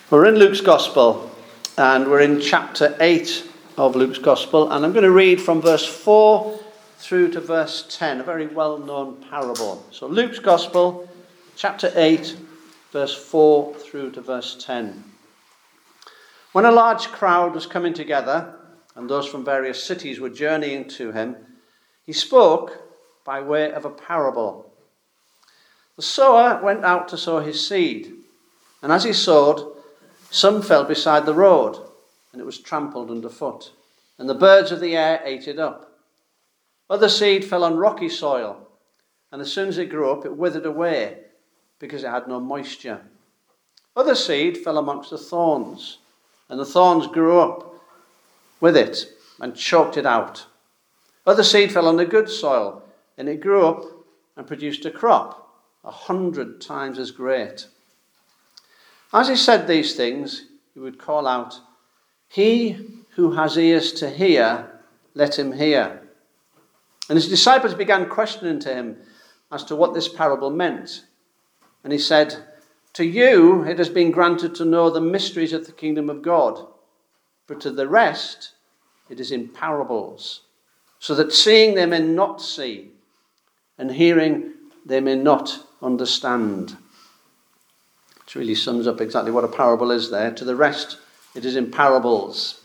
We're in Luke's Gospel, and we're in chapter 8 of Luke's Gospel, and I'm going to read from verse 4 through to verse 10, a very well-known parable. So Luke's Gospel, chapter 8, verse 4 through to verse 10. When a large crowd was coming together, and those from various cities were journeying to him, he spoke by way of a parable. The sower went out to sow his seed, and as he sowed, some fell beside the road, and it was trampled underfoot, and the birds of the air ate it up. Other seed fell on rocky soil, and as soon as it grew up, it withered away, because it had no moisture. Other seed fell amongst the thorns, and the thorns grew up with it and choked it out. Other seed fell on the good soil, and it grew up and produced a crop 100 times as great. As he said these things, he would call out, "He who has ears to hear, let him hear." And his disciples began questioning to him as to what this parable meant. And he said, "To you it has been granted to know the mysteries of the kingdom of God, but to the rest it is in parables, so that seeing they may not see, and hearing they may not understand." It really sums up exactly what a parable is there. To the rest, it is in parables.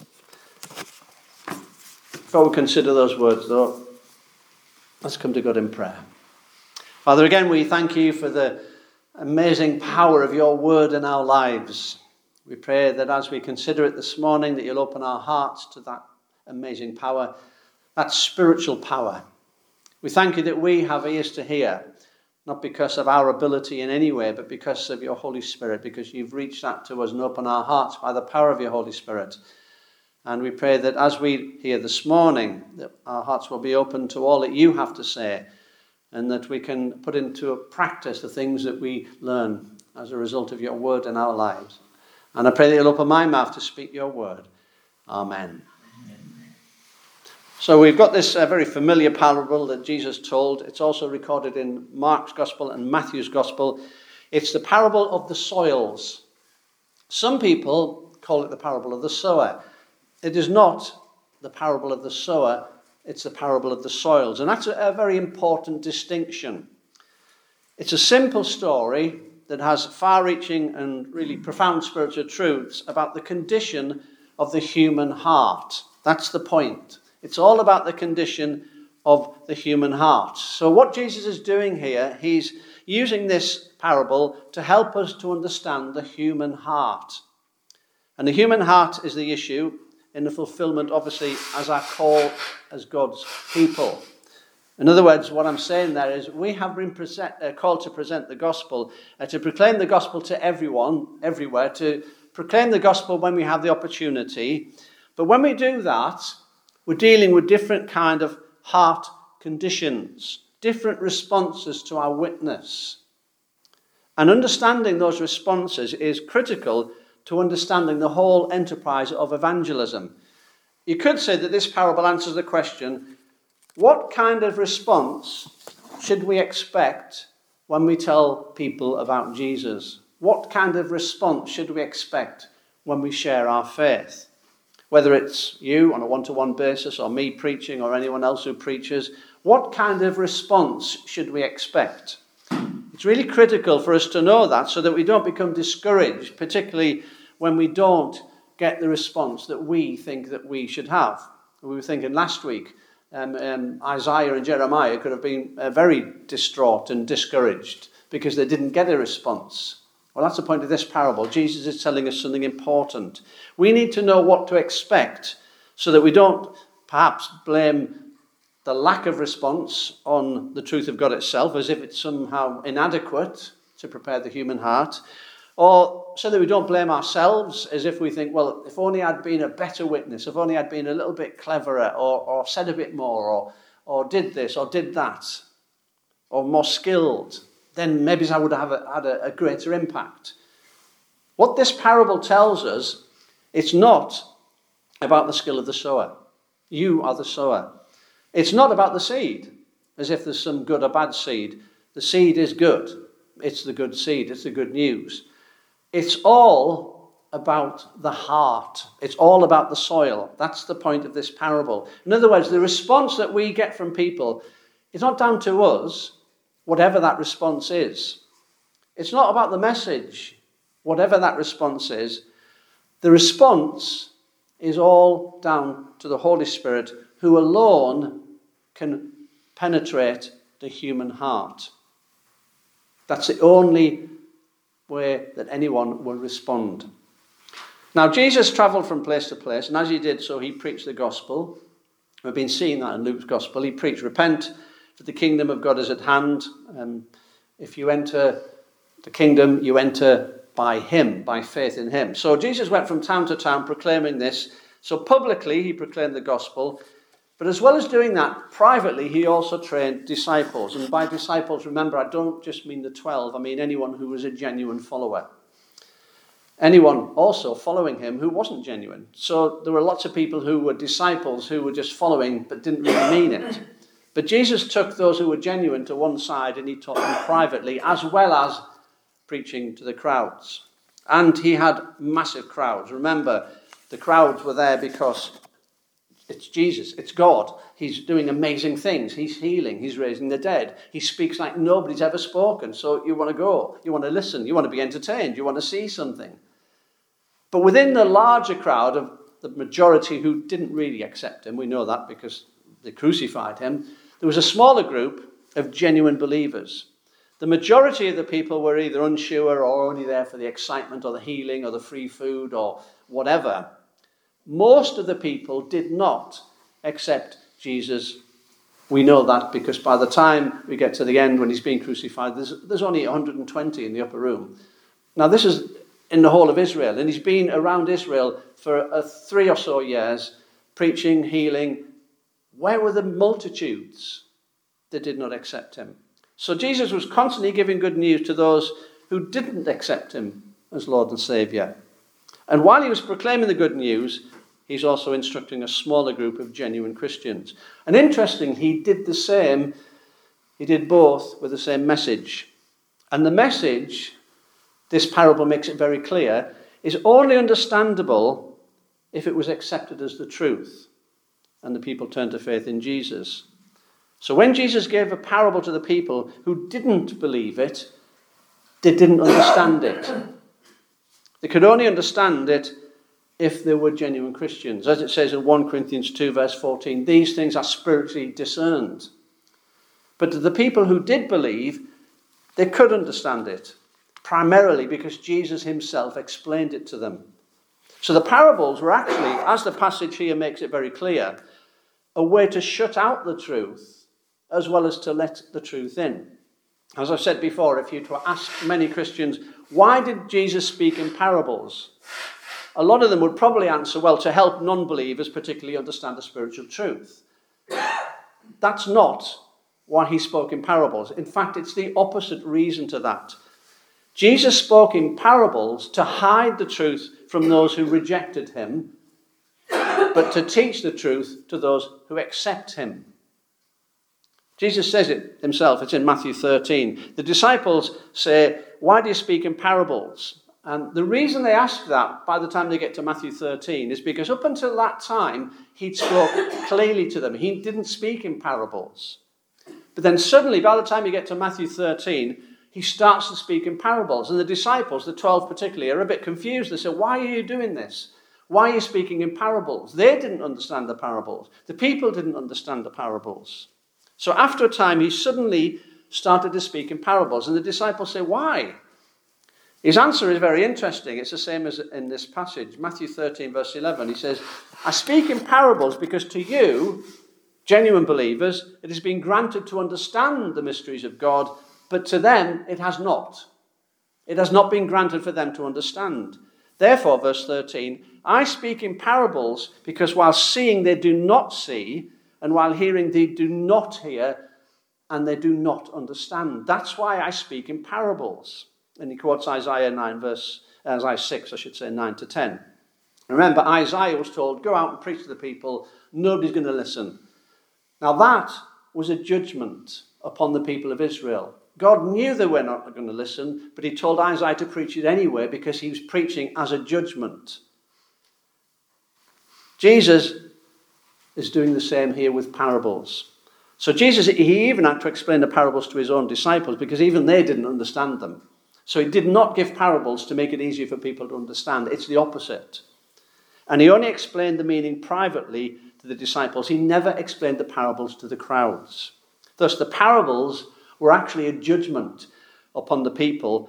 Before we consider those words, though, let's come to God in prayer. Father, again, we thank you for the amazing power of your word in our lives. We pray that as we consider it this morning, that you'll open our hearts to that amazing power, that spiritual power. We thank you that we have ears to hear, not because of our ability in any way, but because of your Holy Spirit, because you've reached out to us and opened our hearts by the power of your Holy Spirit. And we pray that as we hear this morning, that our hearts will be open to all that you have to say, and that we can put into practice the things that we learn as a result of your word in our lives. And I pray that you'll open my mouth to speak your word. Amen. So we've got this very familiar parable that Jesus told. It's also recorded in Mark's Gospel and Matthew's Gospel. It's the parable of the soils. Some people call it the parable of the sower. It is not the parable of the sower, it's the parable of the soils. And that's a very important distinction. It's a simple story that has far-reaching and really profound spiritual truths about the condition of the human heart. That's the point. It's all about the condition of the human heart. So what Jesus is doing here, he's using this parable to help us to understand the human heart. And the human heart is the issue in the fulfillment, obviously, as our call as God's people. In other words, what I'm saying there is we have been called to present the gospel, to proclaim the gospel to everyone, everywhere, to proclaim the gospel when we have the opportunity. But when we do that, we're dealing with different kind of heart conditions, different responses to our witness. And understanding those responses is critical to understanding the whole enterprise of evangelism. You could say that this parable answers the question, what kind of response should we expect when we tell people about Jesus? What kind of response should we expect when we share our faith? Whether it's you on a one-to-one basis or me preaching or anyone else who preaches, what kind of response should we expect? It's really critical for us to know that so that we don't become discouraged, particularly when we don't get the response that we think that we should have. We were thinking last week, Isaiah and Jeremiah could have been very distraught and discouraged because they didn't get a response. Well, that's the point of this parable. Jesus is telling us something important. We need to know what to expect so that we don't perhaps blame the lack of response on the truth of God itself as if it's somehow inadequate to prepare the human heart, or so that we don't blame ourselves as if we think, well, if only I'd been a better witness, if only I'd been a little bit cleverer or said a bit more or did this or did that or more skilled, then maybe I would have had a greater impact. What this parable tells us, it's not about the skill of the sower. You are the sower. It's not about the seed, as if there's some good or bad seed. The seed is good. It's the good seed. It's the good news. It's all about the heart. It's all about the soil. That's the point of this parable. In other words, the response that we get from people is not down to us, whatever that response is. It's not about the message, whatever that response is. The response is all down to the Holy Spirit, who alone can penetrate the human heart. That's the only way that anyone will respond. Now, Jesus travelled from place to place, and as he did so, he preached the gospel. We've been seeing that in Luke's gospel. He preached, repent, for the kingdom of God is at hand. If you enter the kingdom, you enter by him, by faith in him. So Jesus went from town to town proclaiming this. So publicly, he proclaimed the gospel. But as well as doing that, privately, he also trained disciples. And by disciples, remember, I don't just mean the 12. I mean anyone who was a genuine follower. Anyone also following him who wasn't genuine. So there were lots of people who were disciples who were just following but didn't really mean it. But Jesus took those who were genuine to one side and he taught them privately as well as preaching to the crowds. And he had massive crowds. Remember, the crowds were there because it's Jesus, it's God. He's doing amazing things. He's healing, he's raising the dead. He speaks like nobody's ever spoken. So you want to go, you want to listen, you want to be entertained, you want to see something. But within the larger crowd of the majority who didn't really accept him, we know that because they crucified him, there was a smaller group of genuine believers. The majority of the people were either unsure or only there for the excitement or the healing or the free food or whatever. Most of the people did not accept Jesus. We know that because by the time we get to the end when he's being crucified, there's only 120 in the upper room. Now this is in the whole of Israel, and he's been around Israel for 3 or so years, preaching, healing. Where were the multitudes that did not accept him? So Jesus was constantly giving good news to those who didn't accept him as Lord and Saviour. And while he was proclaiming the good news, he's also instructing a smaller group of genuine Christians. And interesting, he did the same. He did both with the same message. And the message, this parable makes it very clear, is only understandable if it was accepted as the truth and the people turned to faith in Jesus. So when Jesus gave a parable to the people who didn't believe it, they didn't understand it. They could only understand it if they were genuine Christians. As it says in 1 Corinthians 2 verse 14, these things are spiritually discerned. But to the people who did believe, they could understand it, primarily because Jesus himself explained it to them. So the parables were actually, as the passage here makes it very clear, a way to shut out the truth as well as to let the truth in. As I've said before, if you were to ask many Christians, why did Jesus speak in parables? A lot of them would probably answer, well, to help non-believers particularly understand the spiritual truth. That's not why he spoke in parables. In fact, it's the opposite reason to that. Jesus spoke in parables to hide the truth from those who rejected him, but to teach the truth to those who accept him. Jesus says it himself. It's in Matthew 13. The disciples say, why do you speak in parables? And the reason they ask that by the time they get to Matthew 13 is because up until that time, he'd spoke clearly to them. He didn't speak in parables. But then suddenly, by the time you get to Matthew 13, he starts to speak in parables. And the disciples, the 12 particularly, are a bit confused. They say, why are you doing this? Why are you speaking in parables? They didn't understand the parables. The people didn't understand the parables. So after a time, he suddenly started to speak in parables. And the disciples say, why? His answer is very interesting. It's the same as in this passage. Matthew 13, verse 11, he says, I speak in parables because to you, genuine believers, it has been granted to understand the mysteries of God, but to them it has not. It has not been granted for them to understand. Therefore, verse 13, I speak in parables because while seeing they do not see, and while hearing they do not hear, and they do not understand. That's why I speak in parables. And he quotes Isaiah 6, 9 to 10. Remember, Isaiah was told, go out and preach to the people. Nobody's going to listen. Now that was a judgment upon the people of Israel. God knew they were not going to listen, but he told Isaiah to preach it anyway because he was preaching as a judgment. Jesus is doing the same here with parables. So Jesus, he even had to explain the parables to his own disciples because even they didn't understand them. So he did not give parables to make it easier for people to understand. It's the opposite. And he only explained the meaning privately to the disciples. He never explained the parables to the crowds. Thus, the parables were actually a judgment upon the people,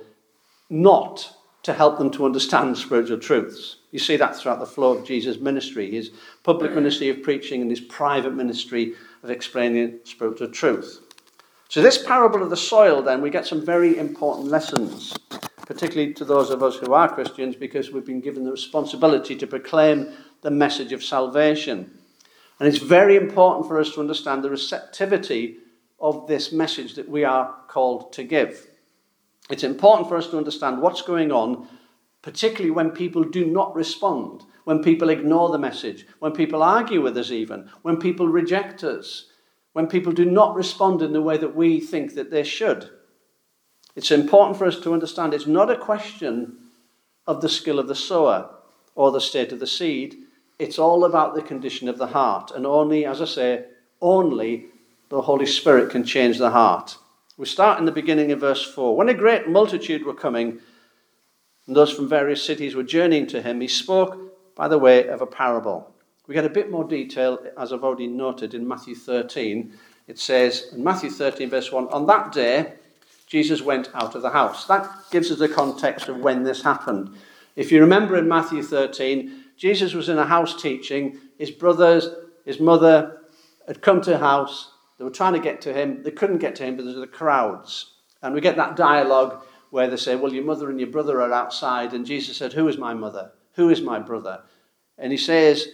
not to help them to understand spiritual truths. You see that throughout the flow of Jesus' ministry, his public ministry of preaching and his private ministry of explaining spiritual truth. So this parable of the soil, then, we get some very important lessons, particularly to those of us who are Christians, because we've been given the responsibility to proclaim the message of salvation. And it's very important for us to understand the receptivity of this message that we are called to give. It's important for us to understand what's going on, particularly when people do not respond, when people ignore the message, when people argue with us even, when people reject us, when people do not respond in the way that we think that they should. It's important for us to understand it's not a question of the skill of the sower or the state of the seed. It's all about the condition of the heart. And only, as I say, only the Holy Spirit can change the heart. We start in the beginning of verse 4. When a great multitude were coming, and those from various cities were journeying to him, he spoke by the way of a parable. We get a bit more detail, as I've already noted, in Matthew 13. It says, in Matthew 13, verse 1, on that day, Jesus went out of the house. That gives us the context of when this happened. If you remember in Matthew 13, Jesus was in a house teaching. His brothers, his mother had come to the house. They were trying to get to him. They couldn't get to him because of the crowds. And we get that dialogue where they say, well, your mother and your brother are outside. And Jesus said, who is my mother? Who is my brother? And he says,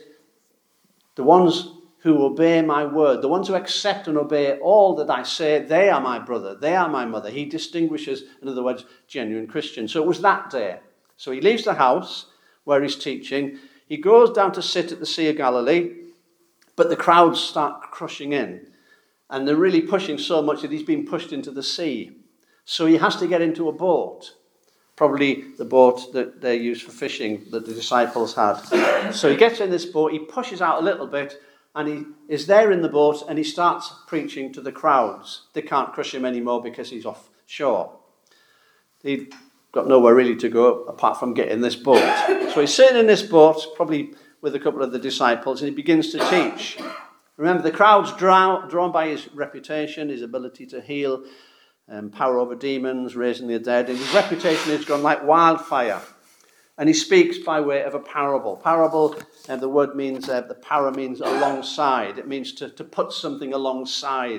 the ones who obey my word, the ones who accept and obey all that I say, they are my brother, they are my mother. He distinguishes, in other words, genuine Christians. So it was that day. So he leaves the house where he's teaching. He goes down to sit at the Sea of Galilee, but the crowds start crushing in. And they're really pushing so much that he's been pushed into the sea. So he has to get into a boat. Probably the boat that they used for fishing that the disciples had. So he gets in this boat, he pushes out a little bit, and he is there in the boat, and he starts preaching to the crowds. They can't crush him anymore because he's offshore. He's got nowhere really to go apart from getting in this boat. So he's sitting in this boat, probably with a couple of the disciples, and he begins to teach. Remember, the crowd's drawn by his reputation, his ability to heal, power over demons, raising the dead. And his reputation has gone like wildfire. And he speaks by way of a parable. Parable, the word means, the para means alongside. It means to put something alongside.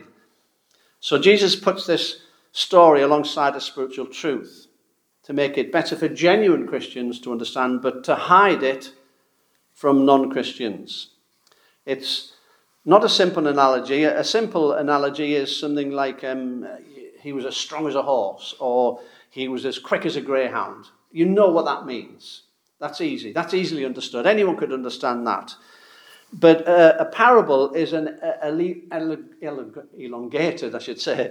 So Jesus puts this story alongside a spiritual truth to make it better for genuine Christians to understand, but to hide it from non-Christians. It's not a simple analogy. A simple analogy is something like he was as strong as a horse, or he was as quick as a greyhound. You know what that means. That's easy. That's easily understood. Anyone could understand that. But a parable is an elongated, I should say,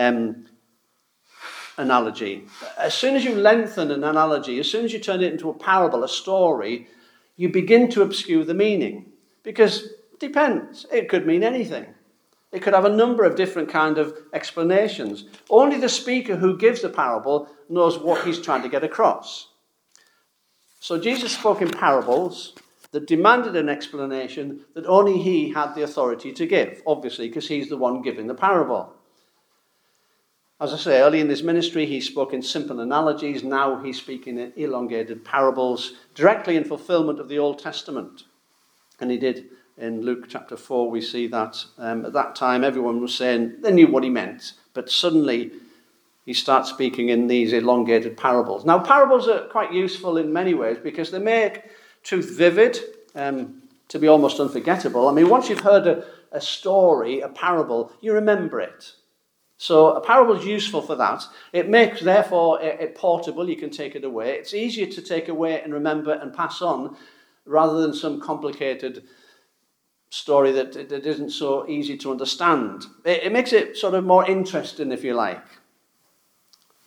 analogy. As soon as you lengthen an analogy, as soon as you turn it into a parable, a story, you begin to obscure the meaning. Because it depends. It could mean anything. It could have a number of different kind of explanations. Only the speaker who gives the parable knows what he's trying to get across. So Jesus spoke in parables that demanded an explanation that only he had the authority to give, obviously, because he's the one giving the parable. As I say, early in his ministry, he spoke in simple analogies. Now he's speaking in elongated parables, directly in fulfillment of the Old Testament. And he did. In Luke chapter 4, we see that at that time everyone was saying they knew what he meant, but suddenly he starts speaking in these elongated parables. Now, parables are quite useful in many ways because they make truth vivid, to be almost unforgettable. I mean, once you've heard a story, a parable, you remember it. So a parable is useful for that. It makes, therefore, it portable. You can take it away. It's easier to take away and remember and pass on rather than some complicated story that isn't so easy to understand. It makes it sort of more interesting, if you like.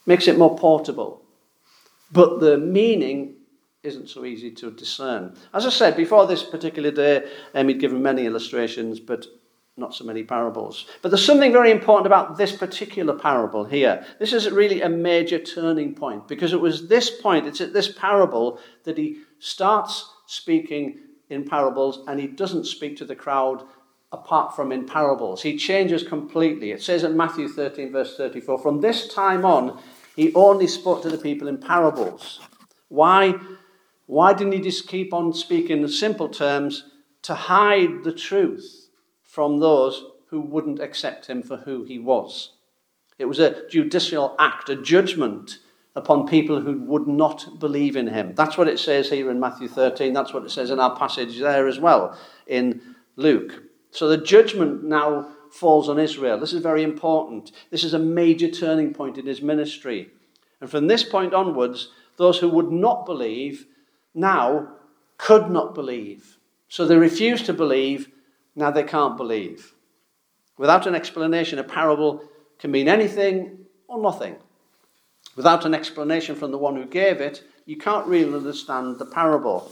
makes it more portable. But the meaning isn't so easy to discern. As I said, before this particular day, he'd given many illustrations, but not so many parables. But there's something very important about this particular parable here. This is really a major turning point, because it was this point, it's at this parable that he starts speaking in parables, and he doesn't speak to the crowd apart from in parables. He changes completely. It says in Matthew 13, verse 34, from this time on, he only spoke to the people in parables. Why didn't he just keep on speaking in simple terms to hide the truth from those who wouldn't accept him for who he was? It was a judicial act, a judgment upon people who would not believe in him. That's what it says here in Matthew 13. That's what it says in our passage there as well in Luke. So the judgment now falls on Israel. This is very important. This is a major turning point in his ministry. And from this point onwards, those who would not believe now could not believe. So they refused to believe. Now they can't believe. Without an explanation, a parable can mean anything or nothing. Without an explanation from the one who gave it, you can't really understand the parable.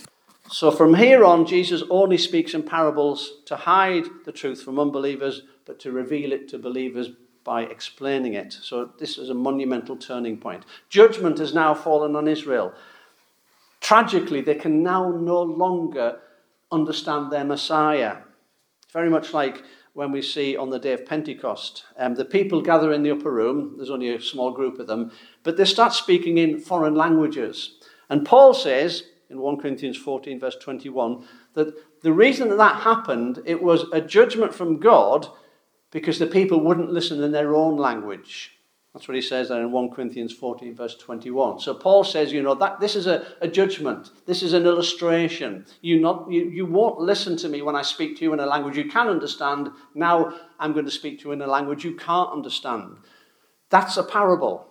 So from here on, Jesus only speaks in parables to hide the truth from unbelievers, but to reveal it to believers by explaining it. So this is a monumental turning point. Judgment has now fallen on Israel. Tragically, they can now no longer understand their Messiah. Very much like when we see on the day of Pentecost. The people gather in the upper room. There's only a small group of them. But they start speaking in foreign languages. And Paul says, in 1 Corinthians 14, verse 21, that the reason that happened, it was a judgment from God because the people wouldn't listen in their own language. That's what he says there in 1 Corinthians 14, verse 21. So Paul says, that this is a judgment. This is an illustration. You won't listen to me when I speak to you in a language you can understand. Now I'm going to speak to you in a language you can't understand. That's a parable.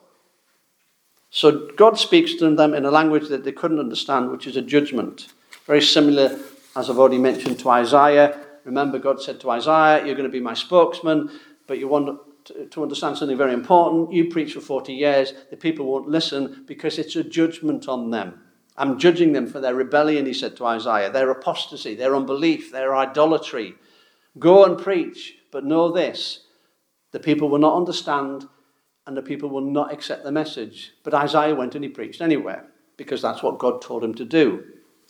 So God speaks to them in a language that they couldn't understand, which is a judgment. Very similar, as I've already mentioned, to Isaiah. Remember, God said to Isaiah, you're going to be my spokesman, but you want to understand something very important. You preach for 40 years, the people won't listen because it's a judgment on them. I'm judging them for their rebellion, he said to Isaiah, their apostasy, their unbelief, their idolatry. Go and preach, but know this, the people will not understand and the people will not accept the message. But Isaiah went and he preached anyway, because that's what God told him to do.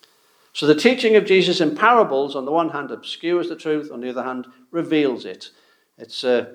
So the teaching of Jesus in parables, on the one hand, obscures the truth, on the other hand, reveals it. It's a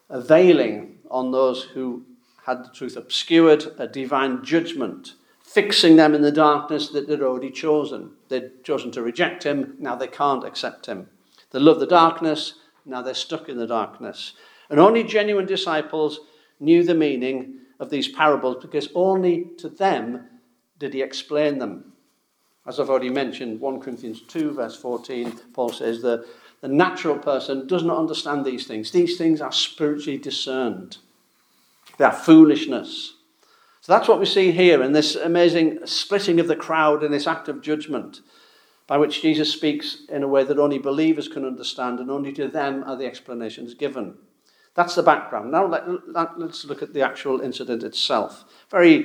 veiling on those who had the truth obscured, a divine judgment, fixing them in the darkness that they'd already chosen. They'd chosen to reject him, now they can't accept him. They love the darkness, now they're stuck in the darkness. And only genuine disciples knew the meaning of these parables because only to them did he explain them. As I've already mentioned, 1 Corinthians 2, verse 14, Paul says the natural person does not understand these things. These things are spiritually discerned. They are foolishness. So that's what we see here in this amazing splitting of the crowd in this act of judgment, by which Jesus speaks in a way that only believers can understand, and only to them are the explanations given. That's the background. Now let's look at the actual incident itself. Very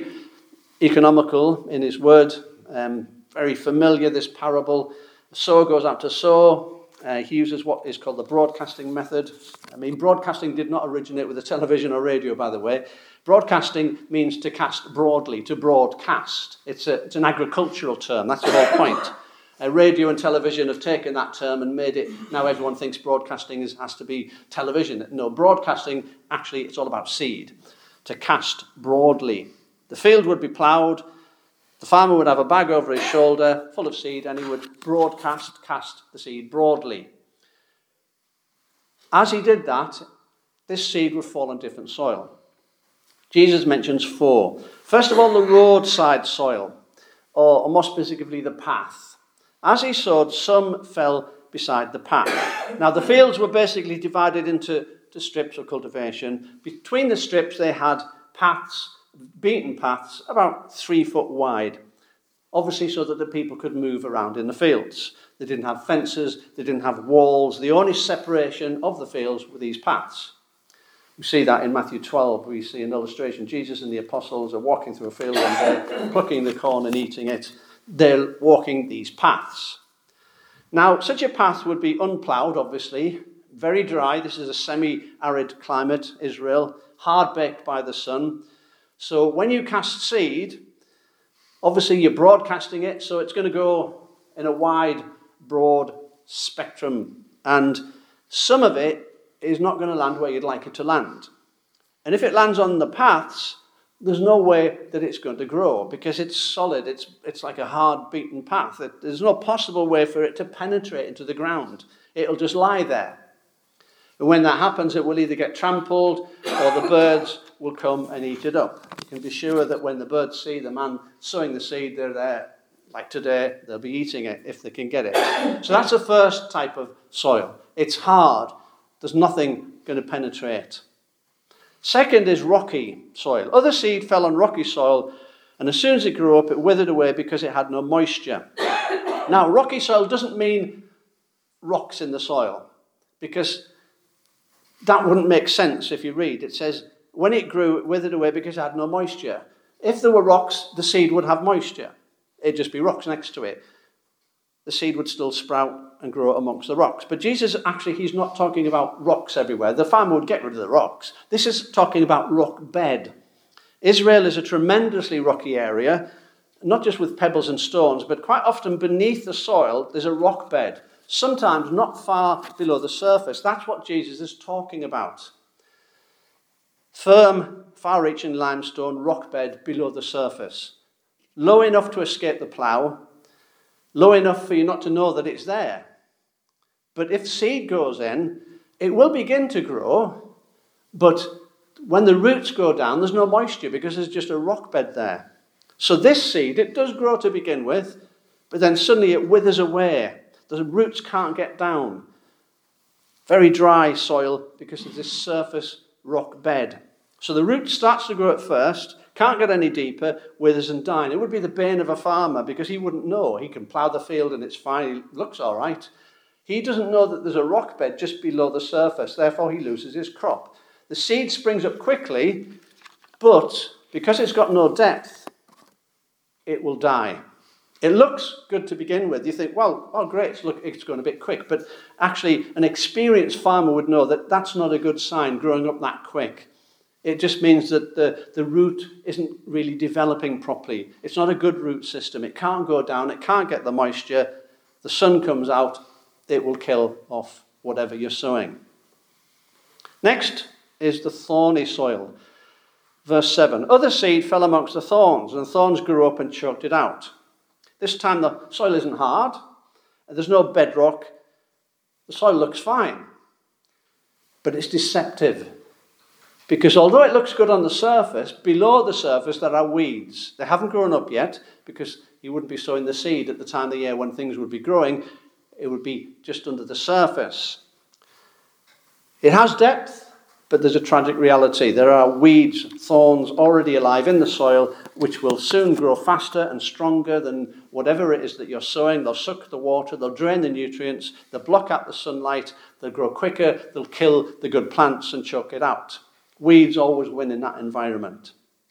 economical in his word, very familiar, this parable. The sower goes out to sow. He uses what is called the broadcasting method. Broadcasting did not originate with the television or radio, by the way. Broadcasting means to cast broadly, to broadcast. It's an agricultural term. That's the whole point. Radio and television have taken that term and made it, now everyone thinks broadcasting has to be television. No, broadcasting, actually, it's all about seed. To cast broadly. The field would be ploughed. The farmer would have a bag over his shoulder full of seed, and he would cast the seed broadly. As he did that, this seed would fall on different soil. Jesus mentions 4. First of all, the roadside soil, or more specifically, the path. As he sowed, some fell beside the path. Now, the fields were basically divided into strips of cultivation. Between the strips, they had paths, beaten paths, about 3 foot wide, obviously so that the people could move around in the fields. They didn't have fences, they didn't have walls. The only separation of the fields were these paths. We see that in Matthew 12. We see an illustration. Jesus and the apostles are walking through a field one day, plucking the corn and eating it. They're walking these paths. Now, such a path would be unploughed, obviously, very dry. This is a semi-arid climate, Israel, hard-baked by the sun. So when you cast seed, obviously you're broadcasting it, so it's going to go in a wide, broad spectrum. And some of it is not going to land where you'd like it to land. And if it lands on the paths, there's no way that it's going to grow because it's solid. It's like a hard beaten path. There's no possible way for it to penetrate into the ground. It'll just lie there. And when that happens, it will either get trampled or the birds will come and eat it up. You can be sure that when the birds see the man sowing the seed, they're there. Like today, they'll be eating it if they can get it. So that's the first type of soil. It's hard. There's nothing going to penetrate. Second is rocky soil. Other seed fell on rocky soil, and as soon as it grew up, it withered away because it had no moisture. Now, rocky soil doesn't mean rocks in the soil, because that wouldn't make sense if you read. It says, when it grew, it withered away because it had no moisture. If there were rocks, the seed would have moisture. It'd just be rocks next to it. The seed would still sprout and grow amongst the rocks. But Jesus, actually, he's not talking about rocks everywhere. The farmer would get rid of the rocks. This is talking about rock bed. Israel is a tremendously rocky area, not just with pebbles and stones, but quite often beneath the soil, there's a rock bed, sometimes not far below the surface. That's what Jesus is talking about. Firm, far-reaching limestone rock bed below the surface. Low enough to escape the plough, low enough for you not to know that it's there. But if seed goes in, it will begin to grow, but when the roots go down, there's no moisture because there's just a rock bed there. So this seed, it does grow to begin with, but then suddenly it withers away. The roots can't get down. Very dry soil because of this surface rock bed. So the root starts to grow at first, can't get any deeper, withers and dies. It would be the bane of a farmer because he wouldn't know. He can plough the field and it's fine, it looks all right. He doesn't know that there's a rock bed just below the surface, therefore he loses his crop. The seed springs up quickly, but because it's got no depth, it will die. It looks good to begin with. You think, well, oh great, it's going a bit quick. But actually, an experienced farmer would know that that's not a good sign, growing up that quick. It just means that the root isn't really developing properly. It's not a good root system. It can't go down. It can't get the moisture. The sun comes out. It will kill off whatever you're sowing. Next is the thorny soil. Verse 7. Other seed fell amongst the thorns, and the thorns grew up and choked it out. This time the soil isn't hard. There's no bedrock. The soil looks fine. But it's deceptive. Because although it looks good on the surface, below the surface there are weeds. They haven't grown up yet because you wouldn't be sowing the seed at the time of the year when things would be growing. It would be just under the surface. It has depth, but there's a tragic reality. There are weeds, thorns already alive in the soil, which will soon grow faster and stronger than whatever it is that you're sowing. They'll suck the water, they'll drain the nutrients, they'll block out the sunlight, they'll grow quicker, they'll kill the good plants and choke it out. Weeds always win in that environment.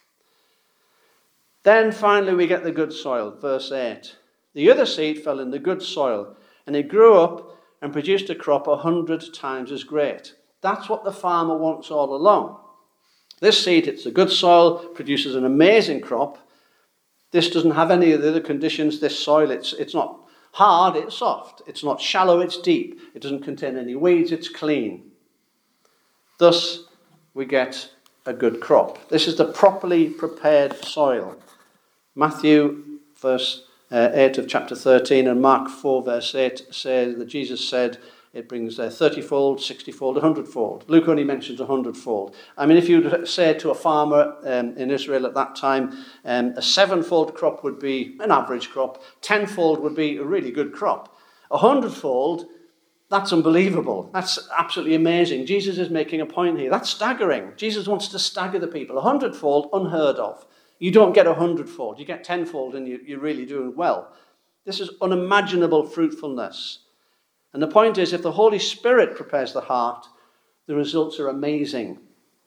Then finally we get the good soil, verse 8. The other seed fell in the good soil, and it grew up and produced a crop 100 times as great. That's what the farmer wants all along. This seed hits the good soil, produces an amazing crop. This doesn't have any of the other conditions. This soil, it's not hard, it's soft. It's not shallow, it's deep. It doesn't contain any weeds, it's clean. Thus, we get a good crop. This is the properly prepared soil. Matthew verse 8 of chapter 13 and Mark 4 verse 8 say that Jesus said it brings 30-fold, 60-fold, 100-fold. Luke only mentions 100-fold. I mean, if you say to a farmer in Israel at that time, a 7-fold crop would be an average crop, 10-fold would be a really good crop. 100-fold, that's unbelievable. That's absolutely amazing. Jesus is making a point here. That's staggering. Jesus wants to stagger the people. 100-fold, unheard of. You don't get 100-fold. You get 10-fold and you're really doing well. This is unimaginable fruitfulness. And the point is, if the Holy Spirit prepares the heart, the results are amazing.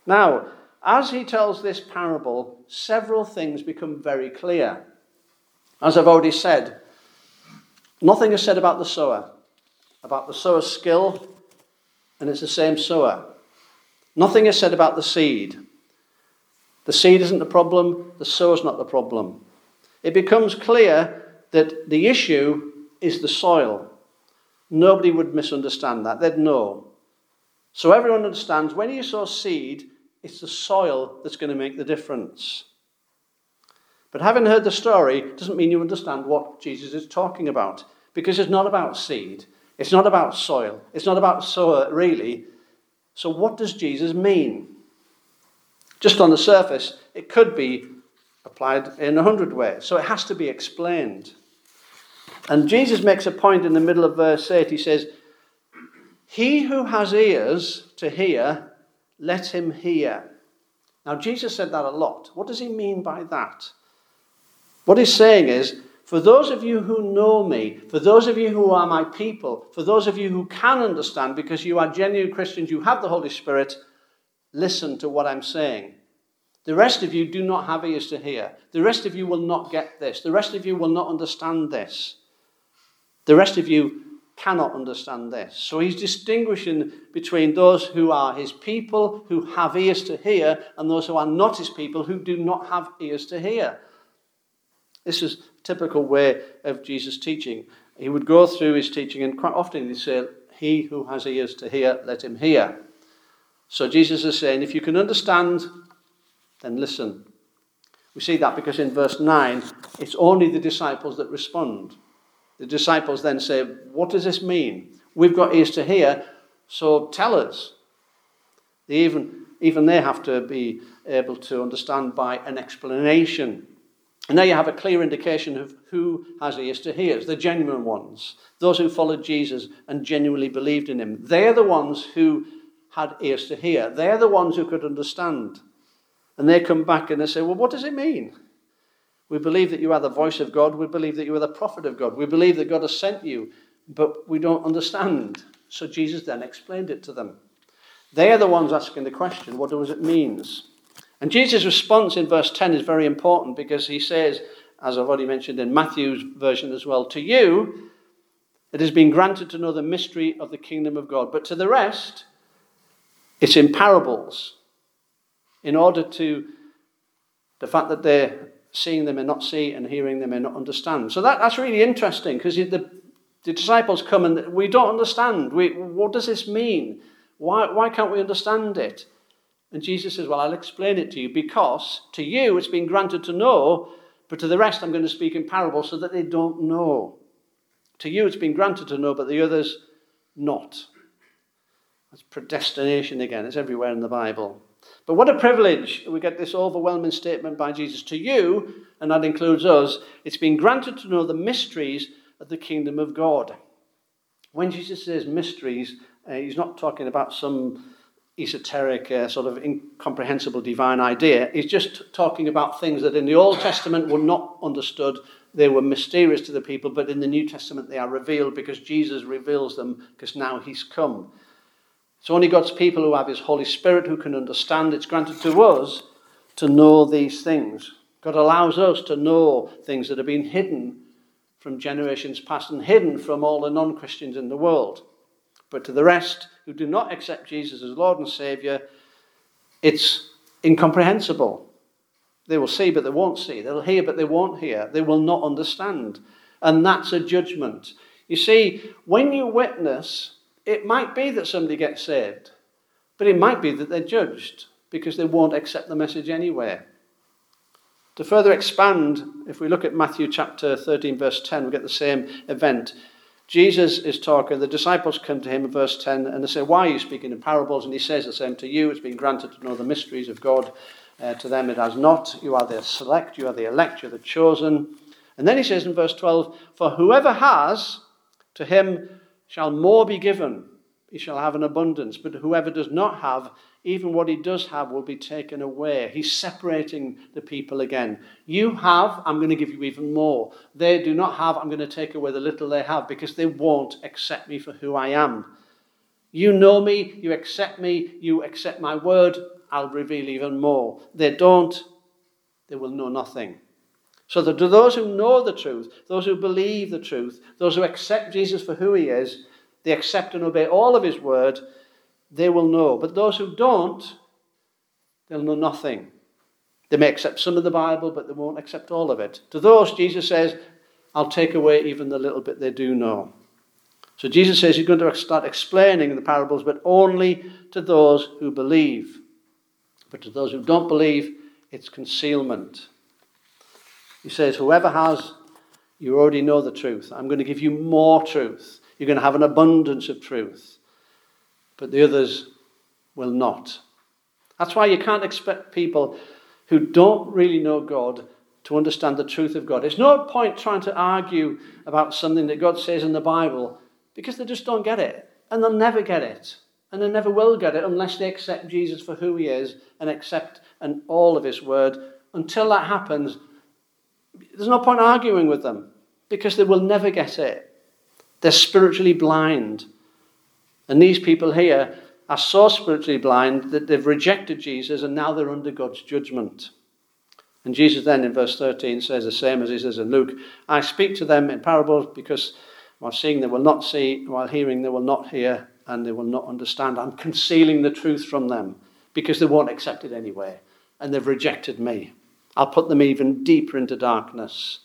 Now, as he tells this parable, several things become very clear. As I've already said, nothing is said about the sower's skill, and it's the same sower. Nothing is said about the seed. The seed isn't the problem, the sower's not the problem. It becomes clear that the issue is the soil. Nobody would misunderstand that. They'd know. So everyone understands when you sow seed, it's the soil that's going to make the difference. But having heard the story doesn't mean you understand what Jesus is talking about, because it's not about seed. It's not about soil. It's not about sower, really. So what does Jesus mean? Just on the surface, it could be applied in 100 ways. So it has to be explained. And Jesus makes a point in the middle of verse 8. He says, "He who has ears to hear, let him hear." Now, Jesus said that a lot. What does he mean by that? What he's saying is, for those of you who know me, for those of you who are my people, for those of you who can understand because you are genuine Christians, you have the Holy Spirit, listen to what I'm saying. The rest of you do not have ears to hear. The rest of you will not get this. The rest of you will not understand this. The rest of you cannot understand this. So he's distinguishing between those who are his people, who have ears to hear, and those who are not his people, who do not have ears to hear. This is a typical way of Jesus' teaching. He would go through his teaching, and quite often he'd say, "He who has ears to hear, let him hear." So Jesus is saying, if you can understand, then listen. We see that because in verse 9, it's only the disciples that respond. The disciples then say, "What does this mean? We've got ears to hear, so tell us." Even they have to be able to understand by an explanation. And now you have a clear indication of who has ears to hear. It's the genuine ones. Those who followed Jesus and genuinely believed in him. They're the ones who had ears to hear. They're the ones who could understand. And they come back and they say, "Well, what does it mean? We believe that you are the voice of God. We believe that you are the prophet of God. We believe that God has sent you, but we don't understand." So Jesus then explained it to them. They are the ones asking the question, what does it mean? And Jesus' response in verse 10 is very important because he says, as I've already mentioned in Matthew's version as well, "To you it has been granted to know the mystery of the kingdom of God, but to the rest it's in parables, in order to the fact that they're seeing them and not see, and hearing them and not understand." So that's really interesting, because the disciples come and we don't understand. What does this mean? Why can't we understand it? And Jesus says, "Well, I'll explain it to you, because to you it's been granted to know, but to the rest I'm going to speak in parables so that they don't know. To you it's been granted to know, but the others not." That's predestination again. It's everywhere in the Bible. But what a privilege. We get this overwhelming statement by Jesus. To you, and that includes us, it's been granted to know the mysteries of the kingdom of God. When Jesus says mysteries, he's not talking about some esoteric, sort of incomprehensible divine idea. He's just talking about things that in the Old Testament were not understood. They were mysterious to the people, but in the New Testament they are revealed because Jesus reveals them, because now he's come. It's only God's people who have his Holy Spirit who can understand. It's granted to us to know these things. God allows us to know things that have been hidden from generations past and hidden from all the non-Christians in the world. But to the rest who do not accept Jesus as Lord and Saviour, it's incomprehensible. They will see, but they won't see. They'll hear, but they won't hear. They will not understand. And that's a judgment. You see, when you witness, it might be that somebody gets saved, but it might be that they're judged because they won't accept the message anyway. To further expand, if we look at Matthew chapter 13, verse 10, we get the same event. Jesus is talking, the disciples come to him in verse 10 and they say, "Why are you speaking in parables?" And he says the same, "To you it's been granted to know the mysteries of God. To them it has not. You are the select, you are the elect, you are the chosen." And then he says in verse 12, "For whoever has, to him shall more be given. He shall have an abundance. But whoever does not have, even what he does have will be taken away." He's separating the people again. You have, I'm going to give you even more. They do not have, I'm going to take away the little they have, because they won't accept me for who I am. You know me, you accept my word, I'll reveal even more. They don't, they will know nothing. So that to those who know the truth, those who believe the truth, those who accept Jesus for who he is, they accept and obey all of his word, they will know. But those who don't, they'll know nothing. They may accept some of the Bible, but they won't accept all of it. To those, Jesus says, I'll take away even the little bit they do know. So Jesus says he's going to start explaining the parables, but only to those who believe. But to those who don't believe, it's concealment. He says, whoever has, you already know the truth. I'm going to give you more truth. You're going to have an abundance of truth. But the others will not. That's why you can't expect people who don't really know God to understand the truth of God. There's no point trying to argue about something that God says in the Bible because they just don't get it. And they'll never get it. And they never will get it unless they accept Jesus for who he is and accept all of his word. Until that happens, there's no point arguing with them because they will never get it. They're spiritually blind. And these people here are so spiritually blind that they've rejected Jesus and now they're under God's judgment. And Jesus then in verse 13 says the same as he says in Luke, I speak to them in parables because while seeing they will not see, while hearing they will not hear, and they will not understand. I'm concealing the truth from them because they won't accept it anyway. And they've rejected me. I'll put them even deeper into darkness.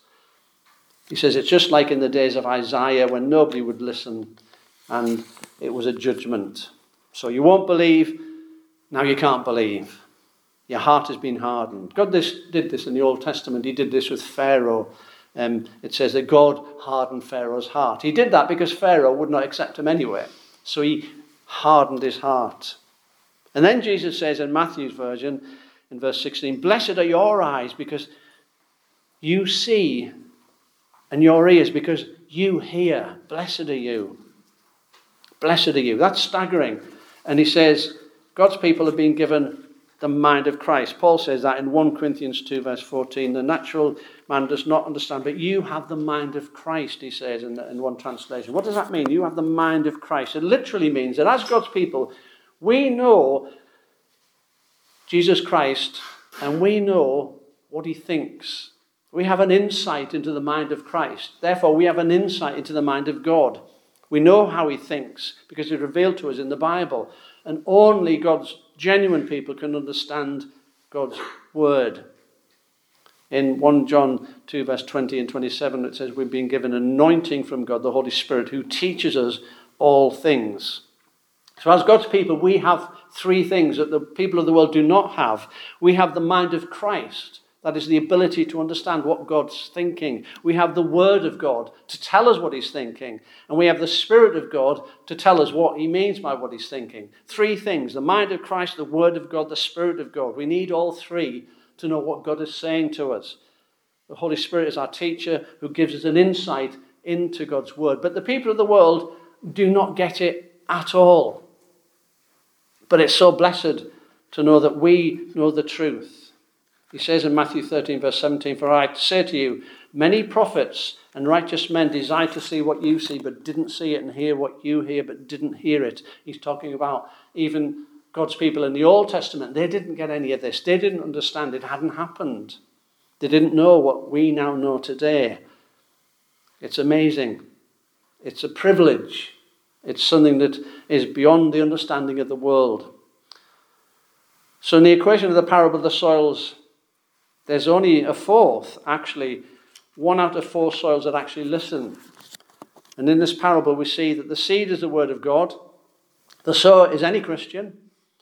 He says it's just like in the days of Isaiah when nobody would listen and it was a judgment. So you won't believe, now you can't believe. Your heart has been hardened. God did this in the Old Testament. He did this with Pharaoh. It says that God hardened Pharaoh's heart. He did that because Pharaoh would not accept him anyway. So he hardened his heart. And then Jesus says in Matthew's version, in verse 16, blessed are your eyes because you see, and your ears because you hear. Blessed are you. Blessed are you. That's staggering. And he says, God's people have been given the mind of Christ. Paul says that in 1 Corinthians 2 verse 14. The natural man does not understand, but you have the mind of Christ, he says in one translation. What does that mean? You have the mind of Christ. It literally means that as God's people, we know Jesus Christ and we know what he thinks. We have an insight into the mind of Christ. Therefore, we have an insight into the mind of God. We know how he thinks because it's revealed to us in the Bible. And only God's genuine people can understand God's word. In 1 John 2 verse 20 and 27 it says we've been given anointing from God, the Holy Spirit, who teaches us all things. So as God's people, we have three things that the people of the world do not have. We have the mind of Christ. That is the ability to understand what God's thinking. We have the Word of God to tell us what he's thinking. And we have the Spirit of God to tell us what he means by what he's thinking. Three things: the mind of Christ, the Word of God, the Spirit of God. We need all three to know what God is saying to us. The Holy Spirit is our teacher who gives us an insight into God's Word. But the people of the world do not get it at all. But it's so blessed to know that we know the truth. He says in Matthew 13, verse 17, for I say to you, many prophets and righteous men desire to see what you see, but didn't see it, and hear what you hear, but didn't hear it. He's talking about even God's people in the Old Testament. They didn't get any of this. They didn't understand. It hadn't happened. They didn't know what we now know today. It's amazing. It's a privilege. It's something that is beyond the understanding of the world. So in the equation of the parable of the soils, there's only a fourth, actually, 1 out of 4 soils that actually listen. And in this parable, we see that the seed is the word of God. The sower is any Christian.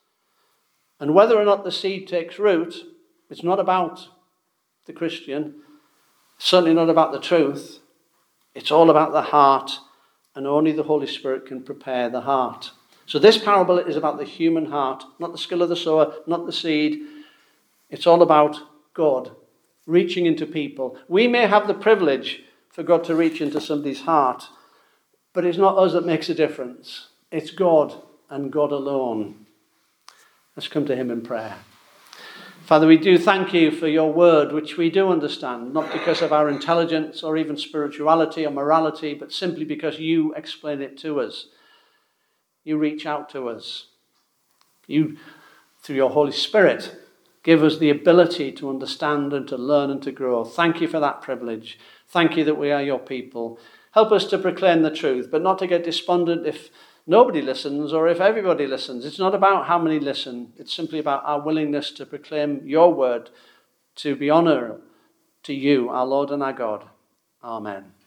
And whether or not the seed takes root, it's not about the Christian. Certainly not about the truth. It's all about the heart. And only the Holy Spirit can prepare the heart. So this parable is about the human heart, not the skill of the sower, not the seed. It's all about God reaching into people. We may have the privilege for God to reach into somebody's heart, but it's not us that makes a difference. It's God and God alone. Let's come to him in prayer. Father, we do thank you for your word, which we do understand, not because of our intelligence or even spirituality or morality, but simply because you explain it to us. You reach out to us. You, through your Holy Spirit, give us the ability to understand and to learn and to grow. Thank you for that privilege. Thank you that we are your people. Help us to proclaim the truth, but not to get despondent if nobody listens or if everybody listens. It's not about how many listen. It's simply about our willingness to proclaim your word, to be honourable to you, our Lord and our God. Amen.